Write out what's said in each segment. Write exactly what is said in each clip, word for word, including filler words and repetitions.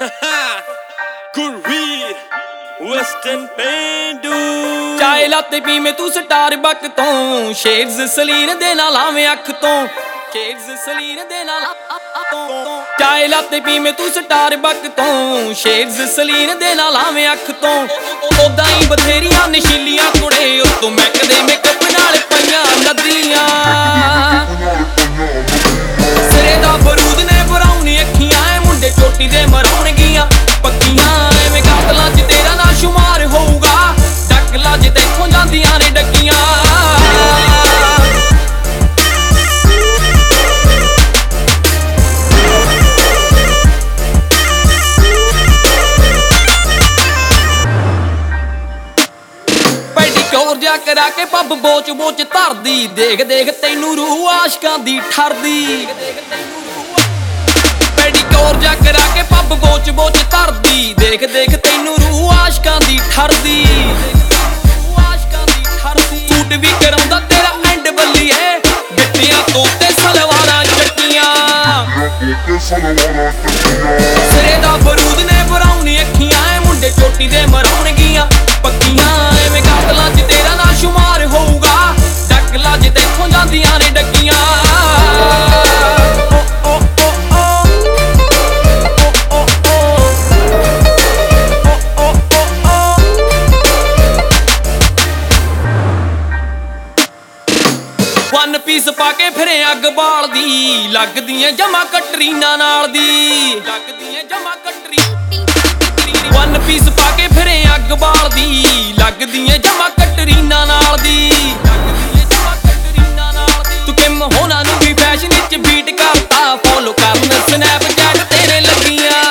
Gurveer western ਪੇਂਡੂ ਚਾਏ ਲਾਤੇ ਪੀਵੇਂ ਤੂੰ ਸਟਾਰਬਕ ਤੋਂ ਸ਼ੇਡਜ਼ ਸਲੀਨ ਦੇ ਨਾਲ ਆਵੇਂ ਅੱਖ ਤੋਂ ਸ਼ੇਡਜ਼ ਸਲੀਨ ਦੇ ਨਾਲ ਚਾਏ ਲਾਤੇ ਪੀਵੇਂ ਤੂੰ ਸਟਾਰਬਕ ਤੋਂ ਸ਼ੇਡਜ਼ ਸਲੀਨ ਦੇ ਨਾਲ ਆਵੇਂ ਅੱਖ ਤੋਂ ਉਦਾਂ ਹੀ ਬਥੇਰੀਆਂ ਨਸ਼ੀਲੀਆਂ ਕੁੜੇ ਉਤੋਂ ਮੈਕਦੇ ਮੇਕਅਪ ਨਾਲ ਪਈਆਂ ਨਦੀਆਂ ਸਿਰੇ ਦਾ ਬਰੂਦ ਨੇ ਬਰਾਉਣੀ ਅੱਖੀਆਂ ਐ ਮੁੰਡੇ ਚੋਟੀ ਦੇ ਮਰਾਉਣਗੀਆਂ ਪੱਕੀਆਂ ਐਵੇਂ ਕਾਤਲਾਂ 'ਚ ਤੇਰਾ ਨਾ ਸ਼ੁਮਾਰ ਹੋਊਗਾ ਡੱਕਲਾਂ 'ਚ ਦੇਖੋ ਜਾਂਦੀਆਂ ਨੇ ਡੱਕੀਆਂ ਪੈਡੀਕਿਉਰ ਜਿਹਾ ਕਰਾ ਕੇ ਪੱਬ ਬੋਚ ਬੋਚ ਧਰਦੀ ਦੇਖ ਦੇਖ ਤੈਨੂੰ ਰੂਹ ਆਸ਼ਕਾਂ ਦੀ ਠਰਦੀ ਪੈਡੀਕਿਉਰ ਜਿਹਾ ਕਰਾ ਕੇ ਪੱਬ ਬੋਚ ਬੋਚ ਧਰਦੀ ਦੇਖ ਦੇਖ ਤੈਨੂੰ ਰੂਹ ਆਸ਼ਕਾਂ ਦੀ ਠਰਦੀ ਸੂਟ ਵੀ ਕਰਾਉਂਦਾ ਤੇਰਾ ਐਂਡ ਬੱਲੀਏ ਗਿੱਟਿਆਂ ਤੋਂ ਤੇ ਸਲਵਾਰਾਂ ਚੱਕੀਆਂ ਸਿਰੇ ਦਾ ਬਰੂਦ ਨੇ ਬਰਾਉਣੀ ਅੱਖੀਆਂ ਐ ਮੁੰਡੇ ਚੋਟੀ ਦੇ ਮਰਾਉਣਗੀਆਂ ਪੱਕੀਆਂ ਐਵੇਂ ਕਾਤਲਾਂ 'ਚ ਤੇਰਾ ਨਾ ਸ਼ੁਮਾਰ ਹੋਊਗਾ ਡੱਕਲਾਂ 'ਚ ਦੇਖੋ ਜਾਂਦੀਆਂ ਨੇ ਡੱਕੀਆਂ ਵਨ ਪੀਸ ਪਾ ਕੇ ਫਿਰੇ ਅੱਗ ਬਾਲਦੀ ਲੱਗਦੀਆਂ ਜਮਾ ਕਟਰੀਨਾ ਨਾਲ ਦੀ ਲੱਗਦੀਆਂ ਜਮਾ ਕਟਰੀ ਵਨ ਪੀਸ ਪਾ ਕੇ ਫਿਰੇ ਅੱਗ ਬਾਲਦੀ ਲੱਗਦੀਆਂ ਜਮਾ ਕਟਰੀਨਾ ਨਾਲ ਦੀ ਲੱਗਦੀਆਂ ਜਮਾ ਕਟਰੀਨਾ ਨਾਲ ਦੀ ਤੂੰ ਕਿਮ ਹੋਣਾ ਨੂੰ ਵੀ ਫੈਸ਼ਨ ਵਿੱਚ ਬੀਟ ਕਰਤਾ ਫੋਲੋ ਕਰਨ ਸਨੈਪਚੈਟ ਤੇਰੇ ਲੱਗੀਆਂ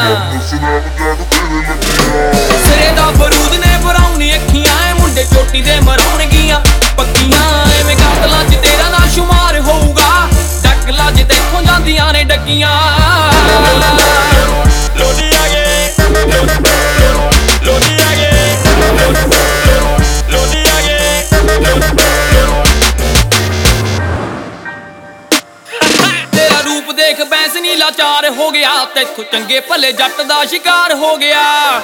ਸਿਰੇ ਦਾ ਬਰੂਦ ਨੇ ਬਰਾਉਣੀ ਅੱਖੀਆਂ ਐ ਮੁੰਡੇ ਚੋਟੀ ਦੇ ਮਰਾਉਣਗੀਆਂ ਪੱਕੀਆਂ ਐਵੇਂ ਕਾਤਲਾਂ 'ਚ ਤੇਰਾ ਨਾ ਸ਼ੁਮਾਰ ਹੋਊਗਾ ਡੱਕਲਾਂ 'ਚ ਦੇਖੋ ਜਾਂਦੀਆਂ ਨੇ ਡੱਕੀਆਂ ਲੋਡੀ ਆ ਗਏ ਲੋਡੀ ਆ ਗਏ ਲੋਡੀ ਆ ਗਏ ਤੇਰਾ ਰੂਪ ਦੇਖ ਬੈਂਸ ਨੀ ਲਾਚਾਰ ਹੋ ਗਿਆ ਤੈਥੋਂ ਚੰਗੇ ਭਲੇ ਜੱਟ ਦਾ ਸ਼ਿਕਾਰ ਹੋ ਗਿਆ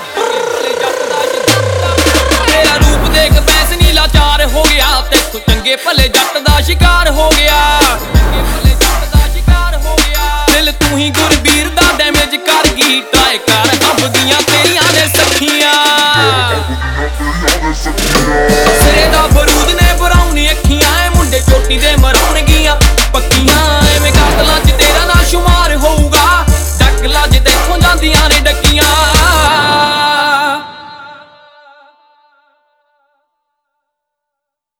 ਤੇਰਾ ਰੂਪ ਦੇਖ ਬੈਂਸ ਨੀ ਲਾਚਾਰ ਹੋ ਗਿਆ ਤੈਥੋਂ ਚੰਗੇ ਭਲੇ ਜੱਟ ਦਾ ਸ਼ਿਕਾਰ ਹੋ ਗਿਆ ਦਿਲ ਤੂੰ ਹੀ ਗੁਰਬੀਰ ਦਾ ਡੈਮੇਜ ਕਰ ਗਈ ਟਰਾਈ ਕਰ